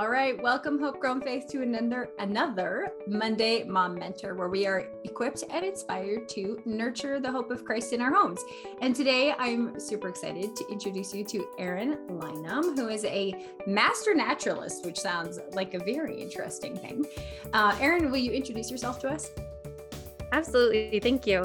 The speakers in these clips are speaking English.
All right, welcome Hope Grown Faith to another Monday Mom Mentor, where we are equipped and inspired to nurture the hope of Christ in our homes. And today I'm super excited to introduce you to Erin Lynham, who is a master naturalist, which sounds like a very interesting thing. Erin, will you introduce yourself to us? Absolutely. Thank you.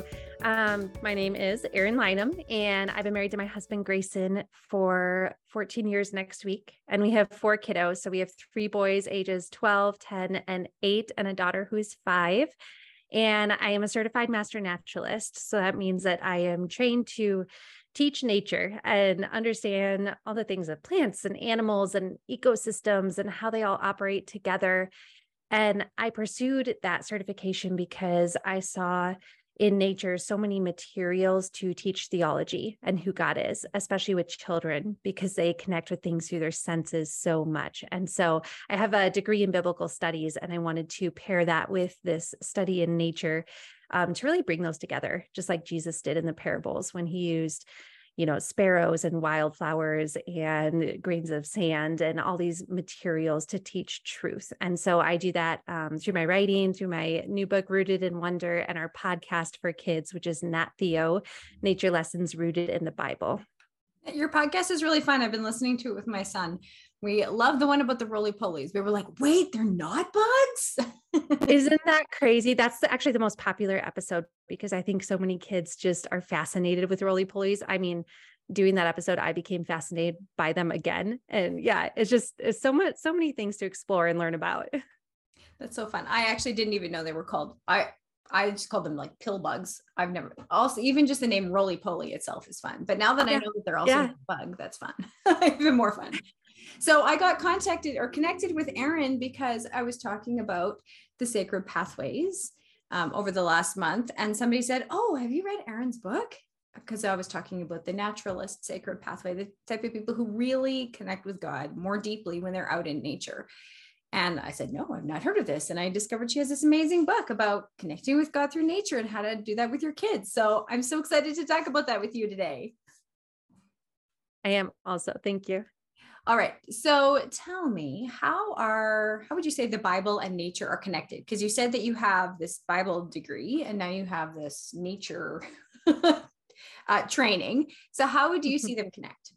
My name is Erin Lynham, and I've been married to my husband, Grayson, for 14 years next week. And we have 4 kiddos. So we have 3 boys, ages 12, 10, and 8, and a daughter who is 5. And I am a certified master naturalist. So that means that I am trained to teach nature and understand all the things of plants and animals and ecosystems and how they all operate together. And I pursued that certification because I saw in nature so many materials to teach theology and who God is, especially with children, because they connect with things through their senses so much. And so I have a degree in biblical studies, and I wanted to pair that with this study in nature to really bring those together, just like Jesus did in the parables when he used sparrows and wildflowers and grains of sand and all these materials to teach truth. And so I do that through my writing, through my new book, Rooted in Wonder, and our podcast for kids, which is Nat Theo, Nature Lessons Rooted in the Bible. Your podcast is really fun. I've been listening to it with my son. We love the one about the roly-polies. We were like, wait, they're not bugs? Isn't that crazy? That's actually the most popular episode because I think so many kids just are fascinated with roly-polies. I mean, doing that episode, I became fascinated by them again. And yeah, it's so many things to explore and learn about. That's so fun. I actually didn't even know they were called, I just called them like pill bugs. I've never, also, even just the name roly-poly itself is fun. But now that I know that they're also a bug, that's fun. Even more fun. So I got connected with Erin because I was talking about the sacred pathways over the last month. And somebody said, oh, have you read Erin's book? Because I was talking about the naturalist sacred pathway, the type of people who really connect with God more deeply when they're out in nature. And I said, no, I've not heard of this. And I discovered she has this amazing book about connecting with God through nature and how to do that with your kids. So I'm so excited to talk about that with you today. I am also. Thank you. All right. So tell me, how would you say the Bible and nature are connected? Because you said that you have this Bible degree and now you have this nature training. So how would you see them connect?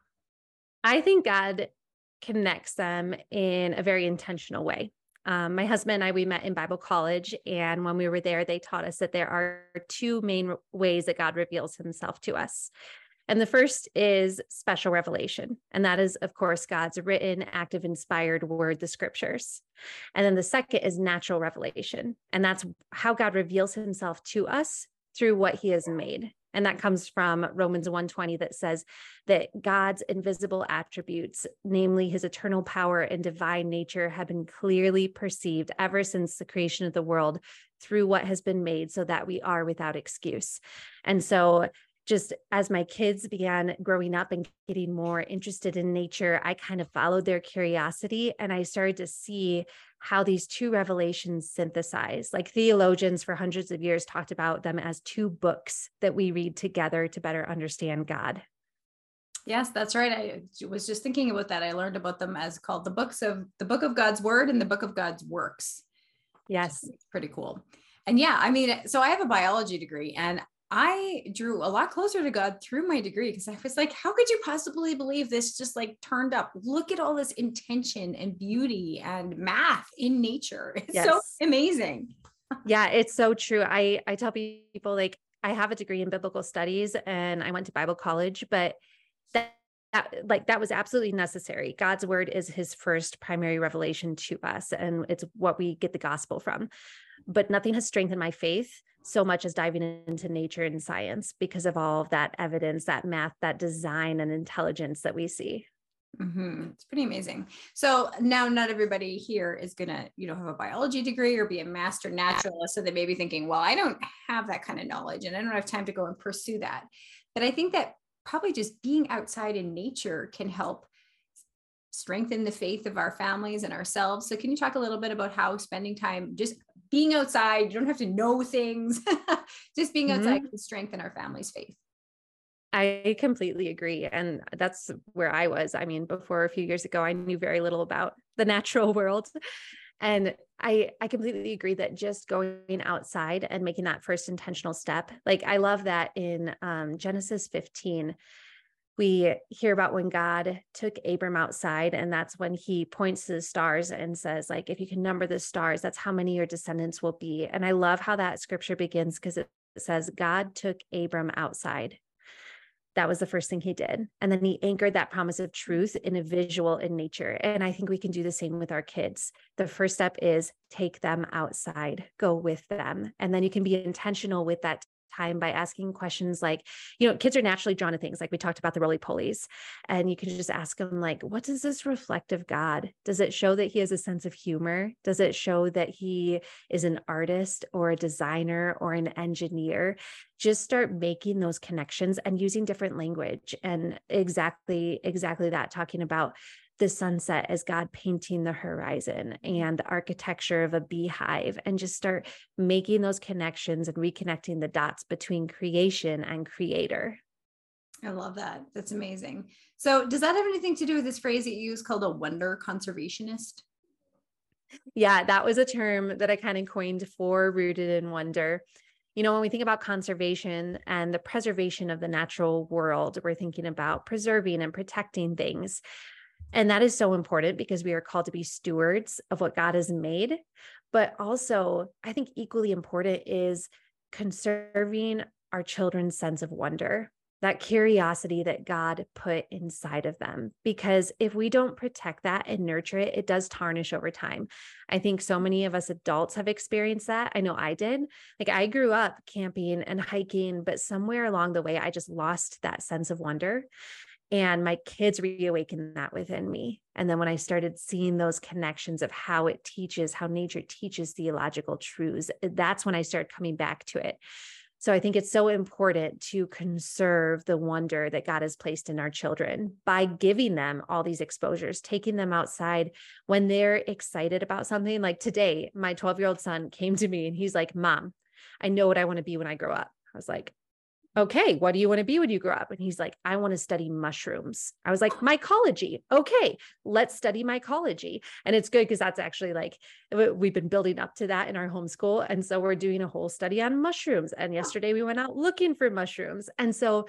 I think God connects them in a very intentional way. My husband and I, we met in Bible college. And when we were there, they taught us that there are 2 main ways that God reveals himself to us. And the first is special revelation. And that is, of course, God's written, active, inspired word, the scriptures. And then the second is natural revelation. And that's how God reveals himself to us through what he has made. And that comes from Romans 1:20 that says that God's invisible attributes, namely his eternal power and divine nature, have been clearly perceived ever since the creation of the world through what has been made, so that we are without excuse. And so just as my kids began growing up and getting more interested in nature, I kind of followed their curiosity and I started to see how these 2 revelations synthesize. Like theologians for hundreds of years talked about them as 2 books that we read together to better understand God. Yes, that's right. I was just thinking about that. I learned about them as called the book of God's word and the book of God's works. Yes. It's pretty cool. And yeah, I mean, so I have a biology degree and I drew a lot closer to God through my degree because I was like, how could you possibly believe this just like turned up? Look at all this intention and beauty and math in nature. It's so amazing. Yeah, it's so true. I tell people, like, I have a degree in biblical studies and I went to Bible college, but that was absolutely necessary. God's word is his first primary revelation to us, and it's what we get the gospel from. But nothing has strengthened my faith so much as diving into nature and science because of all of that evidence, that math, that design and intelligence that we see. Mm-hmm. It's pretty amazing. So now not everybody here is going to, have a biology degree or be a master naturalist. So they may be thinking, well, I don't have that kind of knowledge and I don't have time to go and pursue that. But I think that probably just being outside in nature can help strengthen the faith of our families and ourselves. So can you talk a little bit about how spending time just being outside, you don't have to know things, just being outside can strengthen our family's faith? I completely agree. And that's where I was. I mean, before a few years ago, I knew very little about the natural world. And I completely agree that just going outside and making that first intentional step, like I love that in Genesis 15, we hear about when God took Abram outside, and that's when he points to the stars and says, like, if you can number the stars, that's how many your descendants will be. And I love how that scripture begins, because it says God took Abram outside. That was the first thing he did. And then he anchored that promise of truth in a visual in nature. And I think we can do the same with our kids. The first step is take them outside, go with them. And then you can be intentional with that time by asking questions like, kids are naturally drawn to things like we talked about the roly-polies. And you can just ask them like, what does this reflect of God? Does it show that he has a sense of humor? Does it show that he is an artist or a designer or an engineer? Just start making those connections and using different language. And exactly that, talking about the sunset as God painting the horizon and the architecture of a beehive, and just start making those connections and reconnecting the dots between creation and creator. I love that. That's amazing. So does that have anything to do with this phrase that you use called a wonder conservationist? Yeah, that was a term that I kind of coined for Rooted in Wonder. When we think about conservation and the preservation of the natural world, we're thinking about preserving and protecting things. And that is so important because we are called to be stewards of what God has made. But also, I think equally important is conserving our children's sense of wonder, that curiosity that God put inside of them. Because if we don't protect that and nurture it, it does tarnish over time. I think so many of us adults have experienced that. I know I did. Like I grew up camping and hiking, but somewhere along the way, I just lost that sense of wonder. And my kids reawakened that within me. And then when I started seeing those connections of how nature teaches theological truths, that's when I started coming back to it. So I think it's so important to conserve the wonder that God has placed in our children by giving them all these exposures, taking them outside when they're excited about something. Like today, my 12-year-old son came to me and he's like, Mom, I know what I want to be when I grow up. I was like, okay, what do you want to be when you grow up? And he's like, I want to study mushrooms. I was like, mycology. Okay, let's study mycology. And it's good because that's actually like, we've been building up to that in our homeschool. And so we're doing a whole study on mushrooms. And yesterday we went out looking for mushrooms. And so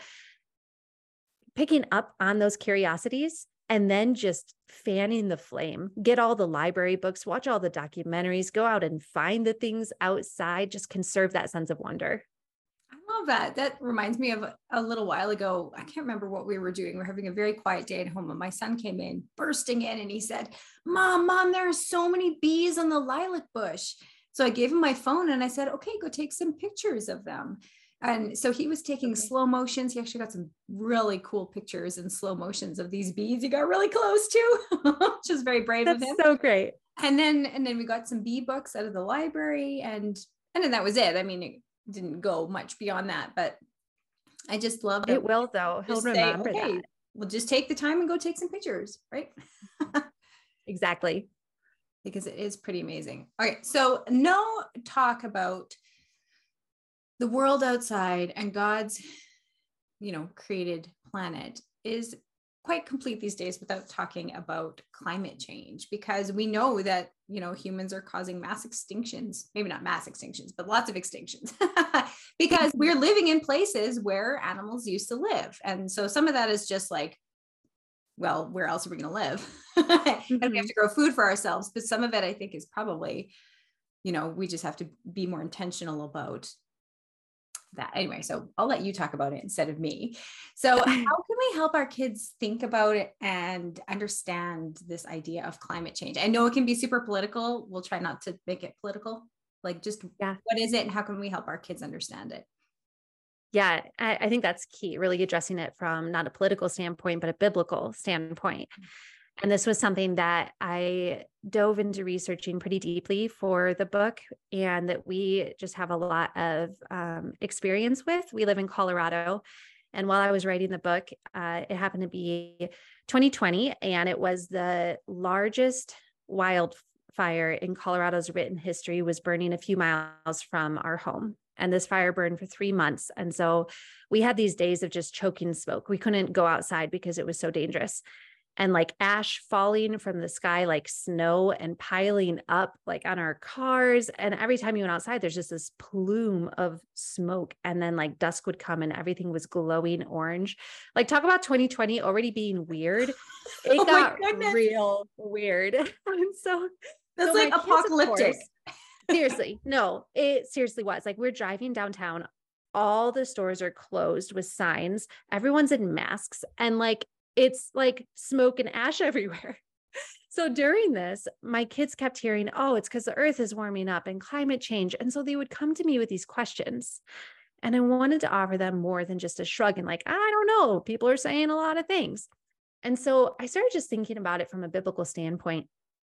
picking up on those curiosities and then just fanning the flame, get all the library books, watch all the documentaries, go out and find the things outside, just conserve that sense of wonder. I love that. That reminds me of a little while ago. I can't remember what we were doing. We're having a very quiet day at home, and my son came in, bursting in, and he said, Mom, there are so many bees on the lilac bush. So I gave him my phone and I said, okay, go take some pictures of them. And so he was taking slow motions. He actually got some really cool pictures in slow motions of these bees he got really close to, which is very brave of him. That's so great. And then we got some bee books out of the library, and then that was it. I mean, it didn't go much beyond that, but I just love that. It will though. He'll remember that. We'll just take the time and go take some pictures, right? Exactly. Because it is pretty amazing. All right. So no talk about the world outside and God's, created planet is quite complete these days without talking about climate change, because we know that, humans are causing mass extinctions, maybe not mass extinctions, but lots of extinctions because we're living in places where animals used to live. And so some of that is just like, well, where else are we going to live? And we have to grow food for ourselves. But some of it, I think, is probably, we just have to be more intentional about that. Anyway, so I'll let you talk about it instead of me. So how can we help our kids think about it and understand this idea of climate change? I know it can be super political. We'll try not to make it political. Like just what is it and how can we help our kids understand it? Yeah, I think that's key, really addressing it from not a political standpoint, but a biblical standpoint. And this was something that I dove into researching pretty deeply for the book, and that we just have a lot of experience with. We live in Colorado. And while I was writing the book, it happened to be 2020, and it was the largest wildfire in Colorado's written history, was burning a few miles from our home. And this fire burned for 3 months. And so we had these days of just choking smoke. We couldn't go outside because it was so dangerous. and like ash falling from the sky, like snow, and piling up like on our cars. And every time you went outside, there's just this plume of smoke. And then like dusk would come and everything was glowing orange. Like talk about 2020 already being weird. It got real weird. And so that's like apocalyptic. Seriously, no, it seriously was. Like we're driving downtown. All the stores are closed with signs. Everyone's in masks and like, it's like smoke and ash everywhere. So during this, my kids kept hearing, oh, it's because the earth is warming up and climate change. And so they would come to me with these questions. And I wanted to offer them more than just a shrug and like, I don't know, people are saying a lot of things. And so I started just thinking about it from a biblical standpoint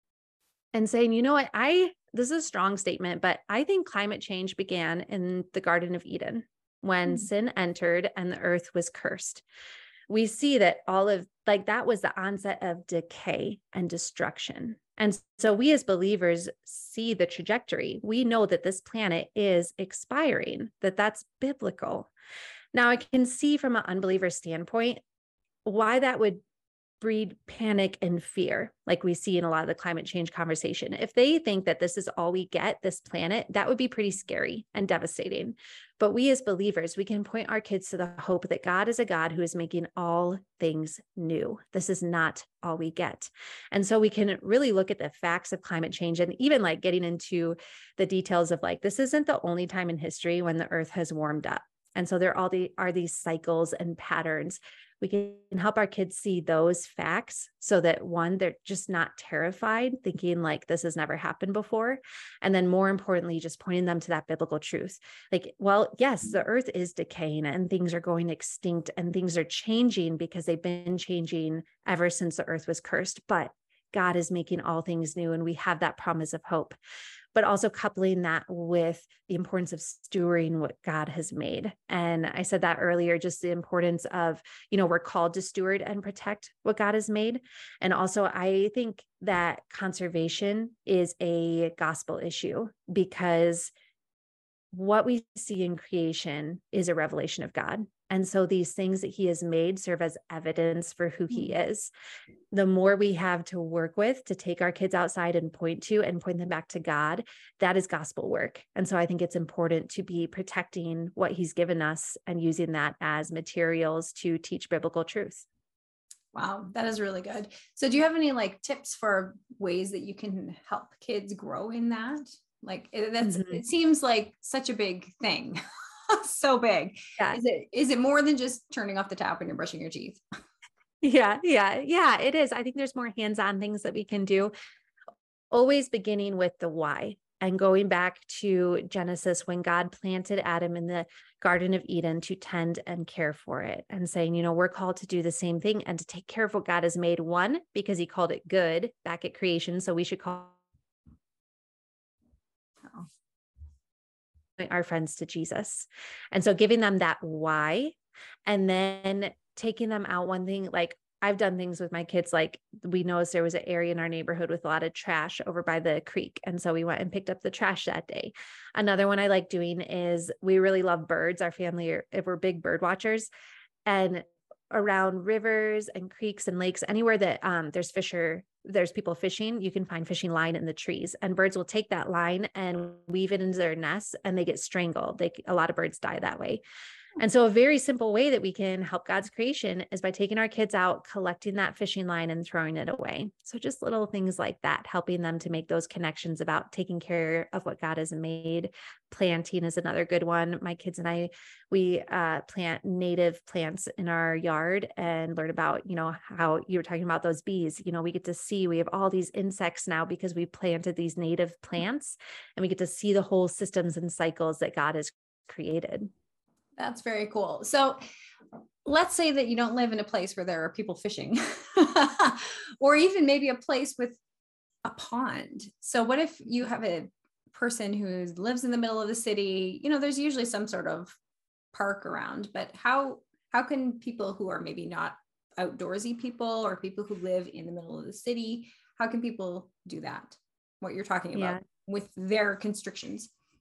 and saying, you know what, this is a strong statement, but I think climate change began in the Garden of Eden when sin entered and the earth was cursed. We see that all of like that was the onset of decay and destruction. And so we as believers see the trajectory. We know that this planet is expiring, that's biblical. Now I can see from an unbeliever standpoint why that would breed panic and fear, like we see in a lot of the climate change conversation. If they think that this is all we get, this planet, that would be pretty scary and devastating. But we as believers, we can point our kids to the hope that God is a God who is making all things new. This is not all we get. And so we can really look at the facts of climate change and even like getting into the details of like, this isn't the only time in history when the earth has warmed up. And so there are these cycles and patterns. We can help our kids see those facts so that one, they're just not terrified, thinking like this has never happened before. And then more importantly, just pointing them to that biblical truth. Like, well, yes, the earth is decaying and things are going extinct and things are changing because they've been changing ever since the earth was cursed, but God is making all things new. And we have that promise of hope, but also coupling that with the importance of stewarding what God has made. And I said that earlier, just the importance of, we're called to steward and protect what God has made. And also I think that conservation is a gospel issue because what we see in creation is a revelation of God. And so these things that he has made serve as evidence for who he is. The more we have to work with to take our kids outside and point them back to God, that is gospel work. And so I think it's important to be protecting what he's given us and using that as materials to teach biblical truth. Wow, that is really good. So do you have any like tips for ways that you can help kids grow in that? Like it seems like such a big thing. So big. Yeah. Is it more than just turning off the tap when you're brushing your teeth? Yeah, it is. I think there's more hands-on things that we can do. Always beginning with the why and going back to Genesis when God planted Adam in the Garden of Eden to tend and care for it and saying, we're called to do the same thing and to take care of what God has made. One, because he called it good back at creation. So we should call our friends to Jesus. And so giving them that why, and then taking them out. One thing, like I've done things with my kids, like we noticed there was an area in our neighborhood with a lot of trash over by the creek. And so we went and picked up the trash that day. Another one I like doing is we really love birds. Our family we're big bird watchers, and around rivers and creeks and lakes, anywhere that there's people fishing, you can find fishing line in the trees, and birds will take that line and weave it into their nests and they get strangled. A lot of birds die that way. And so a very simple way that we can help God's creation is by taking our kids out, collecting that fishing line and throwing it away. So just little things like that, helping them to make those connections about taking care of what God has made. Planting is another good one. My kids and I, we plant native plants in our yard and learn about, how you were talking about those bees. We get to see, we have all these insects now because we planted these native plants, and we get to see the whole systems and cycles that God has created. That's very cool. So let's say that you don't live in a place where there are people fishing or even maybe a place with a pond. So what if you have a person who lives in the middle of the city? There's usually some sort of park around, but how can people who are maybe not outdoorsy people or people who live in the middle of the city, how can people do that? What you're talking about with their constrictions?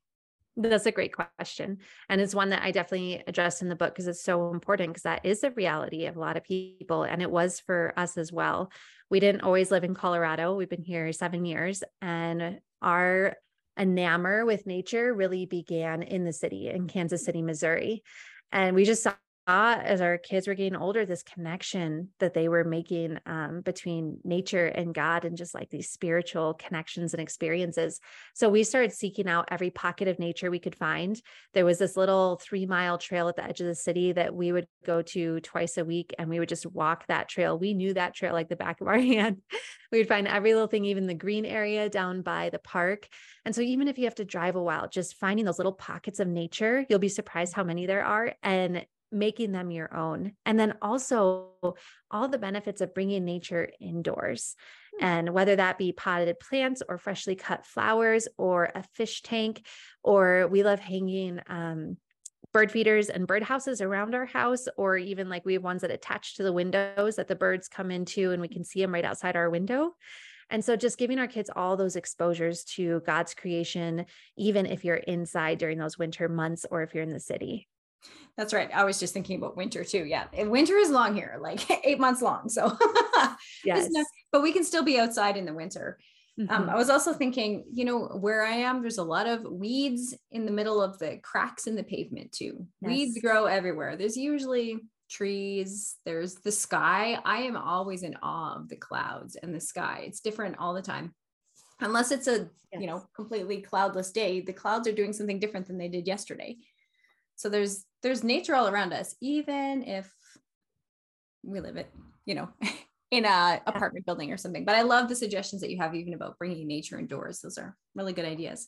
That's a great question. And it's one that I definitely addressed in the book because it's so important, because that is the reality of a lot of people. And it was for us as well. We didn't always live in Colorado. We've been here 7 years, and our enamor with nature really began in the city, in Kansas City, Missouri. And we just saw, as our kids were getting older, this connection that they were making between nature and God, and just like these spiritual connections and experiences. So we started seeking out every pocket of nature we could find. There was this little 3-mile trail at the edge of the city that we would go to twice a week, and we would just walk that trail. We knew that trail like the back of our hand. We would find every little thing, even the green area down by the park. And so even if you have to drive a while, just finding those little pockets of nature, you'll be surprised how many there are, and making them your own. And then also all the benefits of bringing nature indoors. And whether that be potted plants or freshly cut flowers or a fish tank, or we love hanging bird feeders and bird houses around our house, or even like we have ones that attach to the windows that the birds come into and we can see them right outside our window. And so just giving our kids all those exposures to God's creation, even if you're inside during those winter months, or if you're in the city. That's right. I was just thinking about winter too. Yeah. And winter is long here, like 8 months long. So yes, but we can still be outside in the winter. I was also thinking, where I am, there's a lot of weeds in the middle of the cracks in the pavement too. Yes. Weeds grow everywhere. There's usually trees. There's the sky. I am always in awe of the clouds and the sky. It's different all the time. Unless it's a, yes, completely cloudless day, the clouds are doing something different than they did yesterday. So there's nature all around us, even if we live it, in a apartment building or something. But I love the suggestions that you have, even about bringing nature indoors. Those are really good ideas.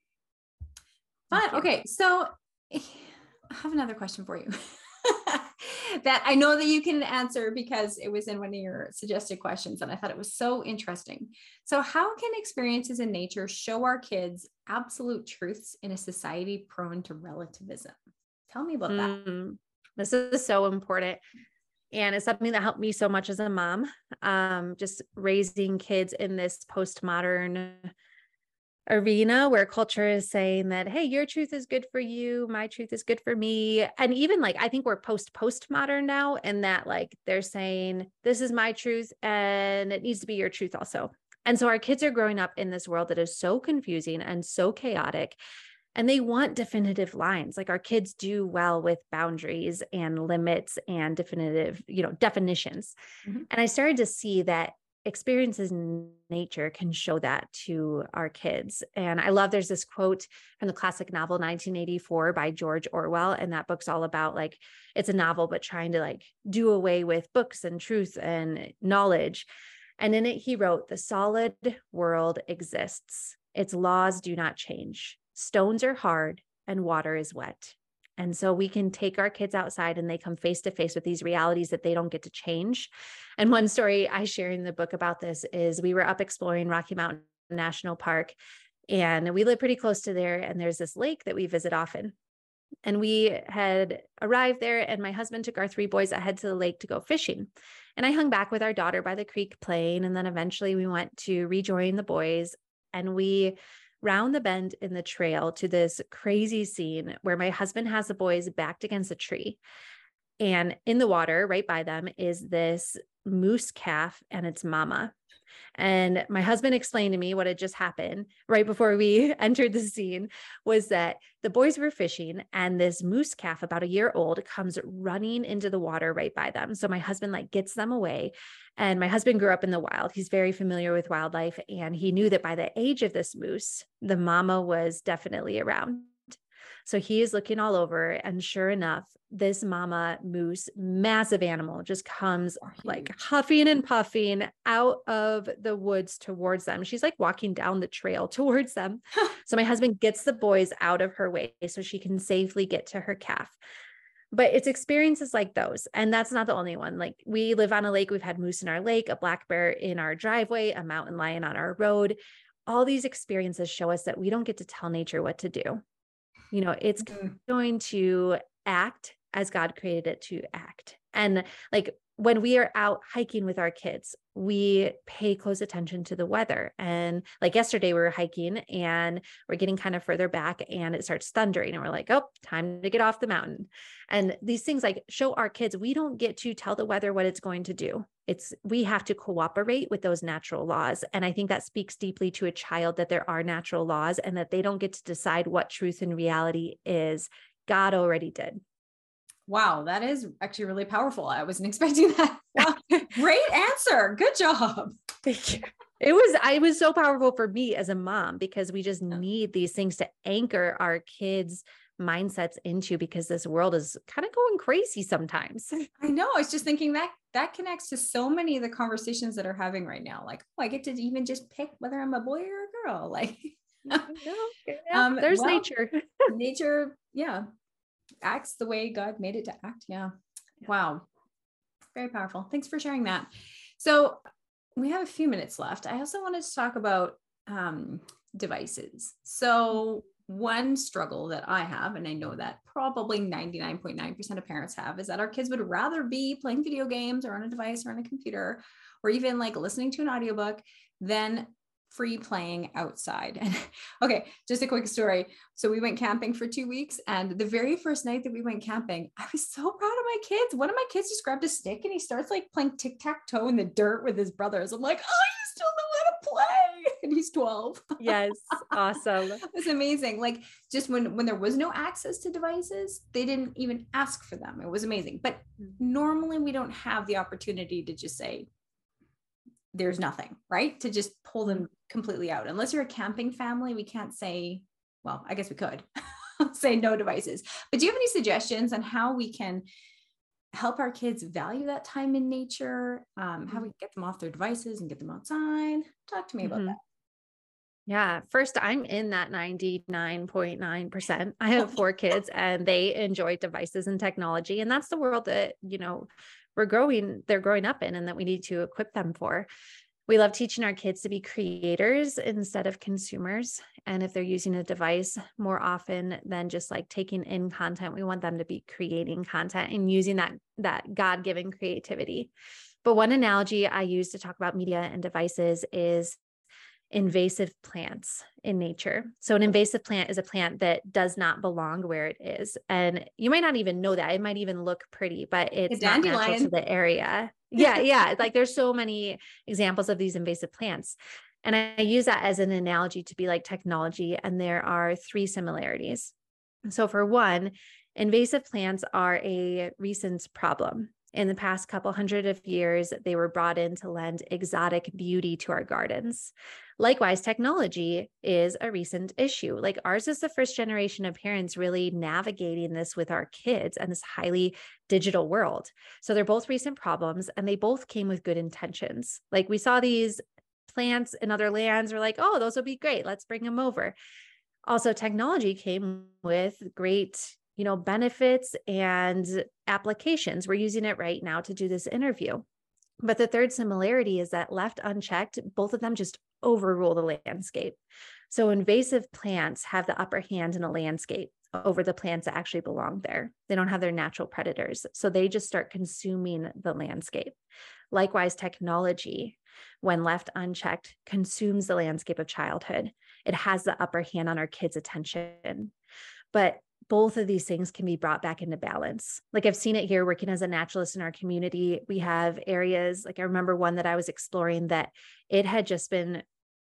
Fun. Okay. So I have another question for you that I know that you can answer because it was in one of your suggested questions, and I thought it was so interesting. So how can experiences in nature show our kids absolute truths in a society prone to relativism? Tell me about that. This is so important. And it's something that helped me so much as a mom, just raising kids in this postmodern arena where culture is saying that, hey, your truth is good for you, my truth is good for me. And even like, I think we're postmodern now, and that like, they're saying, this is my truth and it needs to be your truth also. And so our kids are growing up in this world that is so confusing and so chaotic. And they want definitive lines. Like our kids do well with boundaries and limits and definitive, definitions. Mm-hmm. And I started to see that experiences in nature can show that to our kids. And I love, there's this quote from the classic novel 1984 by George Orwell. And that book's all about like, it's a novel, but trying to like do away with books and truth and knowledge. And in it, he wrote, "The solid world exists. Its laws do not change. Stones are hard and water is wet." And so we can take our kids outside and they come face to face with these realities that they don't get to change. And one story I share in the book about this is we were up exploring Rocky Mountain National Park, and we live pretty close to there. And there's this lake that we visit often. And we had arrived there, and my husband took our 3 boys ahead to the lake to go fishing. And I hung back with our daughter by the creek playing. And then eventually we went to rejoin the boys, and we round the bend in the trail to this crazy scene where my husband has the boys backed against a tree. And in the water right by them is this moose calf and its mama. And my husband explained to me what had just happened right before we entered the scene was that the boys were fishing, and this moose calf, about a year old, comes running into the water right by them. So my husband like gets them away. And my husband grew up in the wild. He's very familiar with wildlife. And he knew that by the age of this moose, the mama was definitely around. So he is looking all over, and sure enough, this mama moose, massive animal, just comes like huffing and puffing out of the woods towards them. She's like walking down the trail towards them. So my husband gets the boys out of her way so she can safely get to her calf. But it's experiences like those. And that's not the only one. Like we live on a lake. We've had moose in our lake, a black bear in our driveway, a mountain lion on our road. All these experiences show us that we don't get to tell nature what to do. It's going to act as God created it to act. And like when we are out hiking with our kids, we pay close attention to the weather. And like yesterday, we were hiking and we're getting kind of further back and it starts thundering. And we're like, oh, time to get off the mountain. And these things like show our kids, we don't get to tell the weather what it's going to do. We have to cooperate with those natural laws. And I think that speaks deeply to a child that there are natural laws and that they don't get to decide what truth and reality is. God already did. Wow, that is actually really powerful. I wasn't expecting that. Wow. Great answer. Good job. Thank you. It was so powerful for me as a mom because we just need these things to anchor our kids' mindsets into, because this world is kind of going crazy sometimes. I know. I was just thinking that connects to so many of the conversations that are having right now. Like, oh, I get to even just pick whether I'm a boy or a girl. Like, there's nature. Nature, yeah, acts the way God made it to act. Yeah. Wow. Very powerful. Thanks for sharing that. So we have a few minutes left. I also wanted to talk about devices. So one struggle that I have, and I know that probably 99.9% of parents have, is that our kids would rather be playing video games or on a device or on a computer, or even like listening to an audiobook than free playing outside. And okay, just a quick story. So we went camping for 2 weeks, and the very first night that we went camping, I was so proud of my kids. One of my kids just grabbed a stick and he starts like playing tic-tac-toe in the dirt with his brothers. I'm like, oh, you still know how to play. And he's 12. Yes. Awesome. It's amazing. Like just when there was no access to devices, they didn't even ask for them. It was amazing. But normally we don't have the opportunity to just say, there's nothing, right? To just pull them completely out. Unless you're a camping family, we can't say, well, I guess we could say no devices. But do you have any suggestions on how we can help our kids value that time in nature? How we get them off their devices and get them outside? Talk to me about that. Yeah. First, I'm in that 99.9%. I have 4 kids and they enjoy devices and technology. And that's the world that, they're growing up in, and that we need to equip them for. We love teaching our kids to be creators instead of consumers. And if they're using a device more often than just like taking in content, we want them to be creating content and using that God-given creativity. But one analogy I use to talk about media and devices is invasive plants in nature. So an invasive plant is a plant that does not belong where it is. And you might not even know that. It might even look pretty, but it's not natural to the area. Yeah. Like there's so many examples of these invasive plants. And I use that as an analogy to be like technology. And there are 3 similarities. So for one, invasive plants are a recent problem. In the past couple hundred of years, they were brought in to lend exotic beauty to our gardens. Likewise, technology is a recent issue. Like ours is the first generation of parents really navigating this with our kids and this highly digital world. So they're both recent problems, and they both came with good intentions. Like we saw these plants in other lands, we're like, oh, those will be great. Let's bring them over. Also, technology came with great benefits and applications. We're using it right now to do this interview. But the third similarity is that left unchecked, both of them just overrule the landscape. So invasive plants have the upper hand in a landscape over the plants that actually belong there. They don't have their natural predators. So they just start consuming the landscape. Likewise, technology, when left unchecked, consumes the landscape of childhood. It has the upper hand on our kids' attention. But both of these things can be brought back into balance. Like I've seen it here working as a naturalist in our community. We have areas, like I remember one that I was exploring that it had just been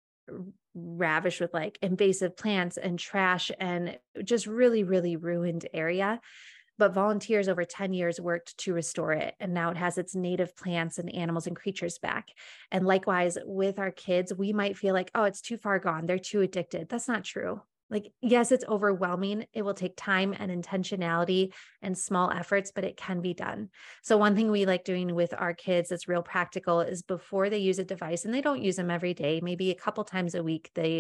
ravished with like invasive plants and trash and just really, really ruined area. But volunteers over 10 years worked to restore it. And now it has its native plants and animals and creatures back. And likewise with our kids, we might feel like, oh, it's too far gone. They're too addicted. That's not true. Like, yes, it's overwhelming. It will take time and intentionality and small efforts, but it can be done. So one thing we like doing with our kids that's real practical is before they use a device, and they don't use them every day, maybe a couple times a week, they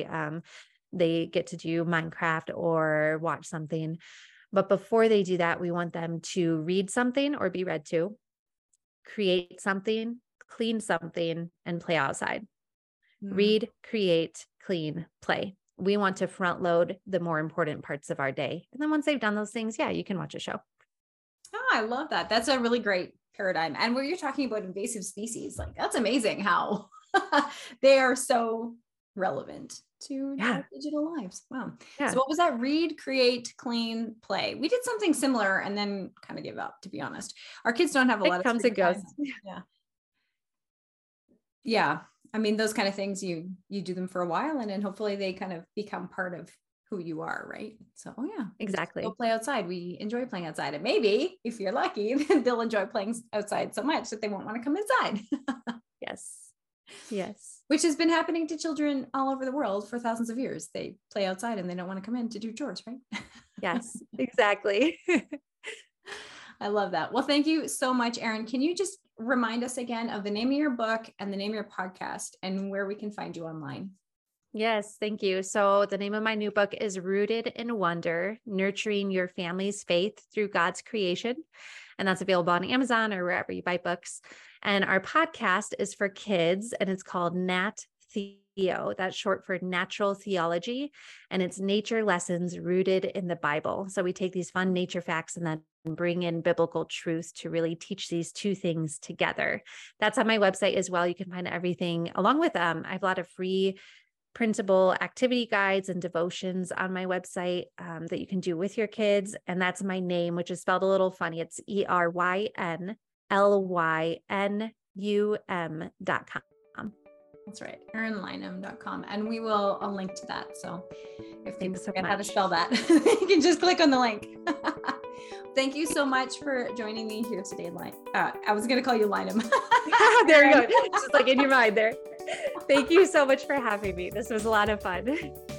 get to do Minecraft or watch something. But before they do that, we want them to read something or be read to, create something, clean something, and play outside. Read, create, clean, play. We want to front load the more important parts of our day. And then once they've done those things, yeah, you can watch a show. Oh, I love that. That's a really great paradigm. And where you're talking about invasive species, like that's amazing how they are so relevant to our digital lives. Wow. Yeah. So what was that? Read, create, clean, play. We did something similar and then kind of give up, to be honest. Our kids don't have a lot of comes and goes. Yeah. Yeah. I mean, those kind of things, you do them for a while and then hopefully they kind of become part of who you are, right? So, yeah, exactly. Go play outside. We enjoy playing outside. And maybe if you're lucky, then they'll enjoy playing outside so much that they won't want to come inside. Yes. Which has been happening to children all over the world for thousands of years. They play outside and they don't want to come in to do chores, right? Yes, exactly. I love that. Well, thank you so much, Erin. Can you just remind us again of the name of your book and the name of your podcast and where we can find you online? Yes, thank you. So the name of my new book is Rooted in Wonder, Nurturing Your Family's Faith Through God's Creation. And that's available on Amazon or wherever you buy books. And our podcast is for kids and it's called Nat Theo. That's short for Natural Theology. And it's nature lessons rooted in the Bible. So we take these fun nature facts and then bring in biblical truth to really teach these two things together. That's on my website as well. You can find everything along with them. I have a lot of free printable activity guides and devotions on my website that you can do with your kids. And that's my name, which is spelled a little funny. It's ErynLynum.com. That's right. ErynLynum.com. And we will, I'll link to that. So if people forget how to spell that, you can just click on the link. Thank you so much for joining me here today, I was going to call you Lynum. There you go. Just like in your mind there. Thank you so much for having me. This was a lot of fun.